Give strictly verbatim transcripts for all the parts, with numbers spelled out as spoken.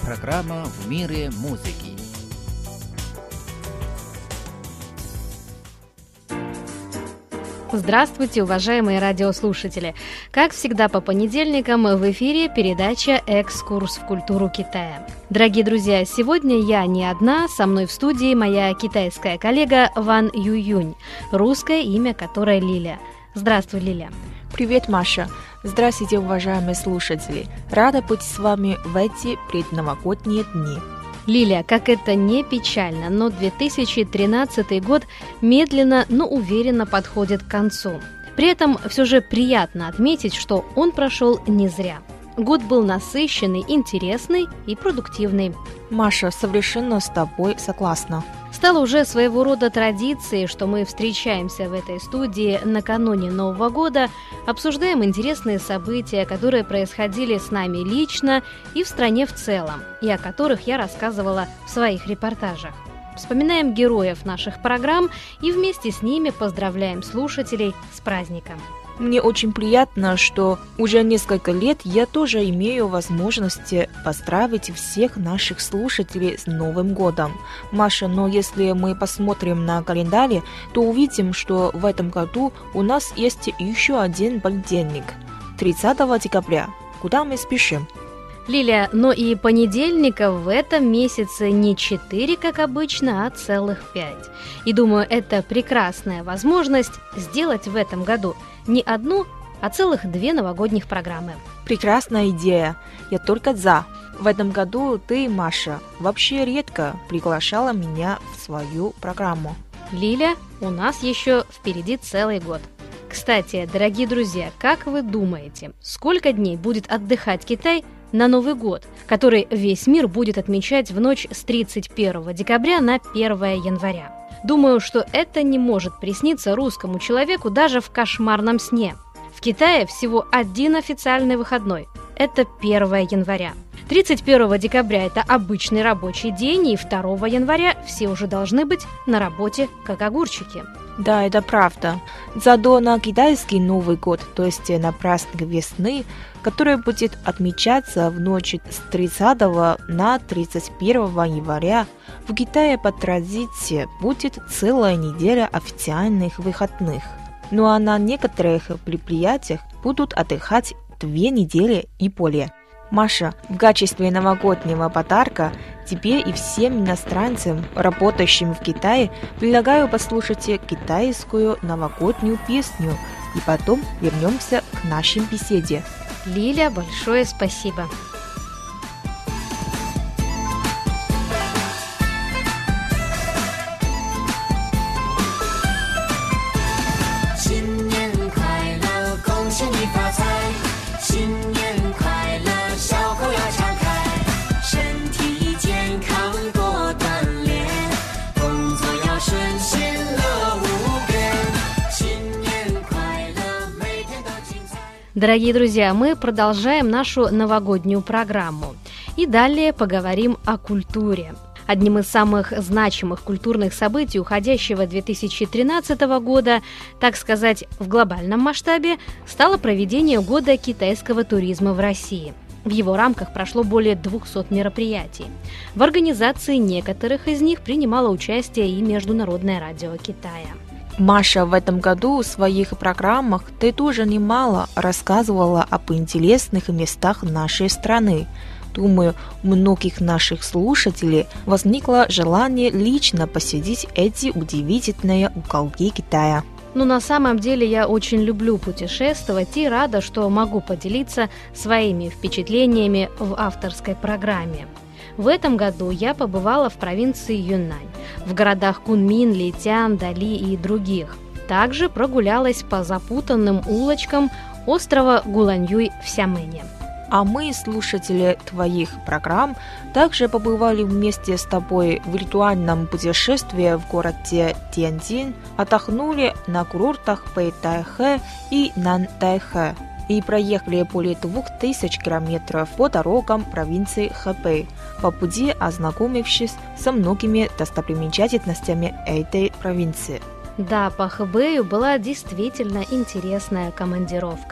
программа «В мире музыки». Здравствуйте, уважаемые радиослушатели! Как всегда по понедельникам в эфире передача «Экскурс в культуру Китая». Дорогие друзья, сегодня я не одна, со мной в студии моя китайская коллега Ван Ююнь, русское имя которой Лиля. Здравствуй, Лиля! Привет, Маша! Здравствуйте, уважаемые слушатели! Рада быть с вами в эти предновогодние дни. Лиля, как это не печально, но две тысячи тринадцатый год медленно, но уверенно подходит к концу. При этом все же приятно отметить, что он прошел не зря. Год был насыщенный, интересный и продуктивный. Маша, совершенно с тобой согласна. Стало уже своего рода традицией, что мы встречаемся в этой студии накануне Нового года, обсуждаем интересные события, которые происходили с нами лично и в стране в целом, и о которых я рассказывала в своих репортажах. Вспоминаем героев наших программ и вместе с ними поздравляем слушателей с праздником. Мне очень приятно, что уже несколько лет я тоже имею возможность поздравить всех наших слушателей с Новым годом. Маша, но если мы посмотрим на календарь, то увидим, что в этом году у нас есть еще один понедельник – тридцатого декабря. Куда мы спешим? Лиля, но и понедельников в этом месяце не четыре, как обычно, а целых пять. И думаю, это прекрасная возможность сделать в этом году не одну, а целых две новогодних программы. Прекрасная идея. Я только за. В этом году ты, Маша, вообще редко приглашала меня в свою программу. Лиля, у нас еще впереди целый год. Кстати, дорогие друзья, как вы думаете, сколько дней будет отдыхать Китай на Новый год, который весь мир будет отмечать в ночь с тридцать первого декабря на первого января? Думаю, что это не может присниться русскому человеку даже в кошмарном сне. В Китае всего один официальный выходной – это первого января. тридцать первого декабря – это обычный рабочий день, и второго января все уже должны быть на работе как огурчики. Да, это правда. Зато на китайский Новый год, то есть на праздник весны, который будет отмечаться в ночь с тридцатого на тридцать первого января, в Китае по традиции будет целая неделя официальных выходных. Ну а на некоторых предприятиях будут отдыхать две недели и более. Маша, в качестве новогоднего подарка тебе и всем иностранцам, работающим в Китае, предлагаю послушать китайскую новогоднюю песню, и потом вернемся к нашей беседе. Лиля, большое спасибо. Дорогие друзья, мы продолжаем нашу новогоднюю программу. И далее поговорим о культуре. Одним из самых значимых культурных событий уходящего две тысячи тринадцатого года, так сказать, в глобальном масштабе, стало проведение Года китайского туризма в России. В его рамках прошло более двухсот мероприятий. В организации некоторых из них принимало участие и Международное радио Китая. Маша, в этом году в своих программах ты тоже немало рассказывала об интересных местах нашей страны. Думаю, у многих наших слушателей возникло желание лично посетить эти удивительные уголки Китая. Ну, на самом деле я очень люблю путешествовать и рада, что могу поделиться своими впечатлениями в авторской программе. В этом году я побывала в провинции Юннань, в городах Кунмин, Литян, Дали и других. Также прогулялась по запутанным улочкам острова Гуланьюй в Сямэне. А мы, слушатели твоих программ, также побывали вместе с тобой в виртуальном путешествии в городе Тяньцзин, отдохнули на курортах Бэйтайхэ и Нантайхэ и проехали более двух тысяч километров по дорогам провинции Хэбэй, по пути ознакомившись со многими достопримечательностями этой провинции. Да, по Хэбэю была действительно интересная командировка.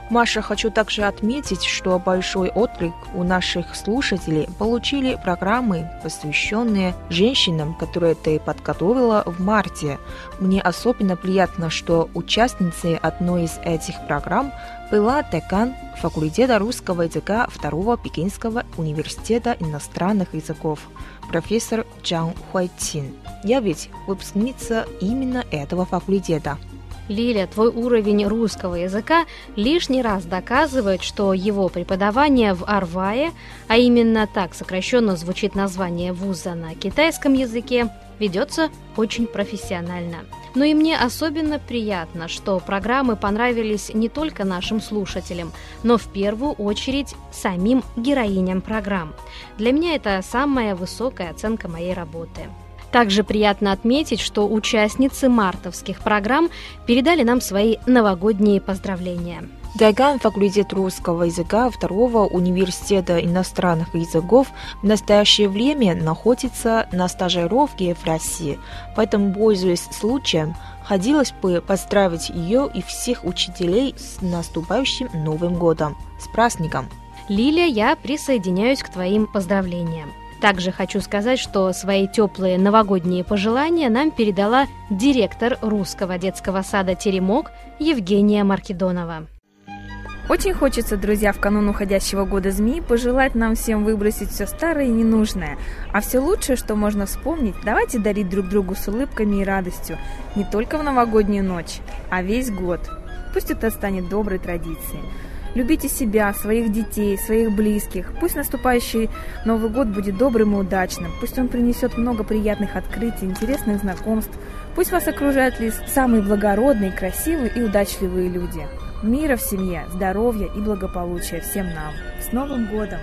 Маша, хочу также отметить, что большой отклик у наших слушателей получили программы, посвященные женщинам, которые ты подготовила в марте. Мне особенно приятно, что участницей одной из этих программ была декан факультета русского языка Второго Пекинского университета иностранных языков, профессор Чжан Хуайчин. Я ведь выпускница именно этого факультета. Лиля, твой уровень русского языка лишний раз доказывает, что его преподавание в Арвае, а именно так сокращенно звучит название вуза на китайском языке, ведется очень профессионально. Но и мне особенно приятно, что программы понравились не только нашим слушателям, но в первую очередь самим героиням программ. Для меня это самая высокая оценка моей работы. Также приятно отметить, что участницы мартовских программ передали нам свои новогодние поздравления. Декан факультета русского языка Второго университета иностранных языков в настоящее время находится на стажировке в России, поэтому, пользуясь случаем, хотелось бы поздравить ее и всех учителей с наступающим Новым годом. С праздником! Лиля, я присоединяюсь к твоим поздравлениям. Также хочу сказать, что свои теплые новогодние пожелания нам передала директор русского детского сада «Теремок» Евгения Маркедонова. Очень хочется, друзья, в канун уходящего года змеи пожелать нам всем выбросить все старое и ненужное, а все лучшее, что можно вспомнить, давайте дарить друг другу с улыбками и радостью не только в новогоднюю ночь, а весь год. Пусть это станет доброй традицией. Любите себя, своих детей, своих близких. Пусть наступающий Новый год будет добрым и удачным. Пусть он принесет много приятных открытий, интересных знакомств. Пусть вас окружают лишь самые благородные, красивые и удачливые люди. Мира в семье, здоровья и благополучия всем нам. С Новым годом!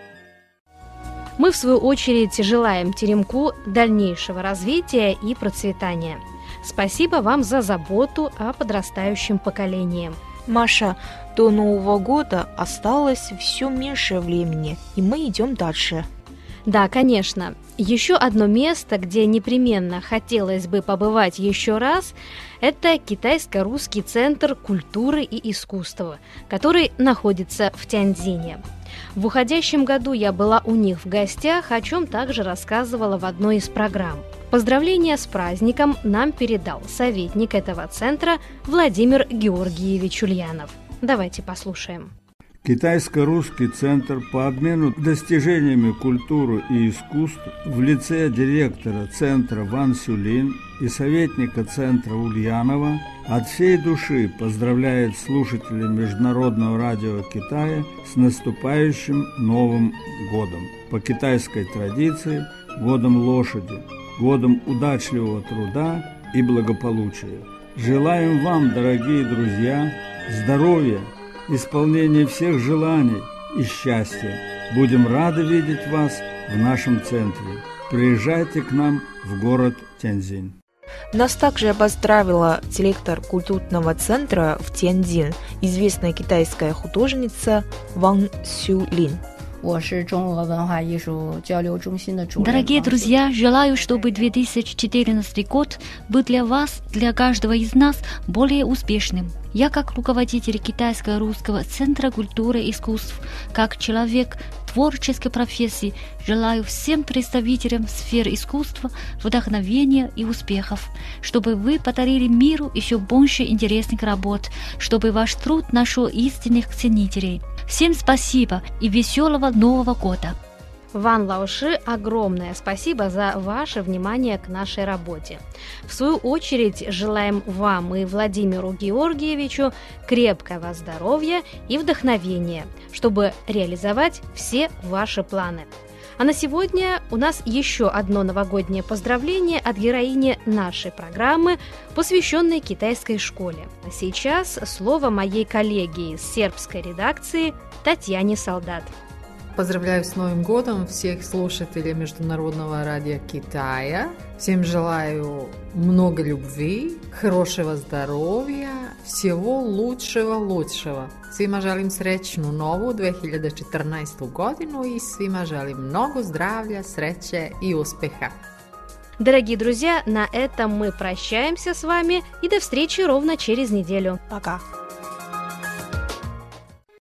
Мы, в свою очередь, желаем Теремку дальнейшего развития и процветания. Спасибо вам за заботу о подрастающем поколении. Маша, до Нового года осталось все меньше времени, и мы идем дальше. Да, конечно. Еще одно место, где непременно хотелось бы побывать еще раз, это Китайско-русский центр культуры и искусства, который находится в Тяньцзине. В уходящем году я была у них в гостях, о чем также рассказывала в одной из программ. Поздравления с праздником нам передал советник этого центра Владимир Георгиевич Ульянов. Давайте послушаем. Китайско-русский центр по обмену достижениями культуры и искусств в лице директора центра Ван Сюлин и советника центра Ульянова от всей души поздравляет слушателей Международного радио Китая с наступающим Новым годом. По китайской традиции – годом лошади, годом удачливого труда и благополучия. Желаем вам, дорогие друзья, здоровья, исполнения всех желаний и счастья. Будем рады видеть вас в нашем центре. Приезжайте к нам в город Тяньцзинь. Нас также поздравила директор культурного центра в Тяньцзин, известная китайская художница Ван Сюлин. Дорогие друзья, желаю, чтобы две тысячи четырнадцатый год был для вас, для каждого из нас более успешным. Я, как руководитель Китайско-русского центра культуры и искусств, как человек творческой профессии, желаю всем представителям сферы искусства вдохновения и успехов, чтобы вы подарили миру еще больше интересных работ, чтобы ваш труд нашел истинных ценителей. Всем спасибо и веселого Нового года! Ван Лаоши, огромное спасибо за ваше внимание к нашей работе. В свою очередь желаем вам и Владимиру Георгиевичу крепкого здоровья и вдохновения, чтобы реализовать все ваши планы. А на сегодня у нас еще одно новогоднее поздравление от героини нашей программы, посвященной китайской школе. А сейчас слово моей коллеге из сербской редакции Татьяне Солдат. Поздравляю с Новым годом всех слушателей Международного радио Китая. Всем желаю много любви, хорошего здоровья, всего лучшего-лучшего. Svima želim srećnu novu dve hiljade četrnaestu godinu и svima želim много здравия, сречи и успеха. Дорогие друзья, на этом мы прощаемся с вами и до встречи ровно через неделю. Пока!